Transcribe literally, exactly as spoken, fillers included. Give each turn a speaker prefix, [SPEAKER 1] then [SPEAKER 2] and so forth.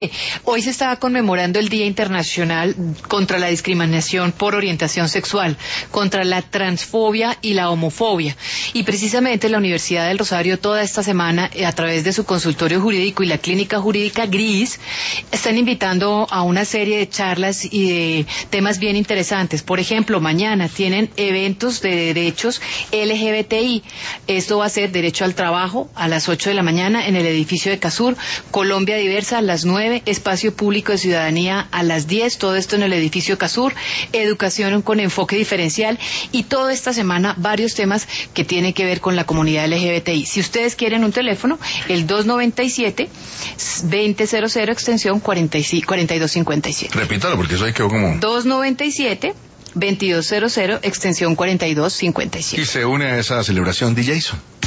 [SPEAKER 1] Hoy se está conmemorando el Día Internacional contra la Discriminación por Orientación Sexual, contra la transfobia y la homofobia. Y precisamente la Universidad del Rosario toda esta semana, a través de su consultorio jurídico y la clínica jurídica Gris, están invitando a una serie de charlas y de temas bien interesantes. Por ejemplo, mañana tienen eventos de derechos L G B T I. Esto va a ser derecho al trabajo a las ocho de la mañana en el edificio de Casur, Colombia Diversa a las nueve, espacio público de ciudadanía a las diez, todo esto en el edificio Casur, educación con enfoque diferencial y toda esta semana varios temas que tienen que ver con la comunidad L G B T I. Si ustedes quieren un teléfono, el dos noventa y siete, veinte cero cero, extensión cuarenta y dos cincuenta y siete.
[SPEAKER 2] Repítalo porque eso ahí quedó como...
[SPEAKER 1] dos noventa y siete, veintidós cero cero, extensión cuarenta y dos cincuenta y siete.
[SPEAKER 2] Y se une a esa celebración D. Jason.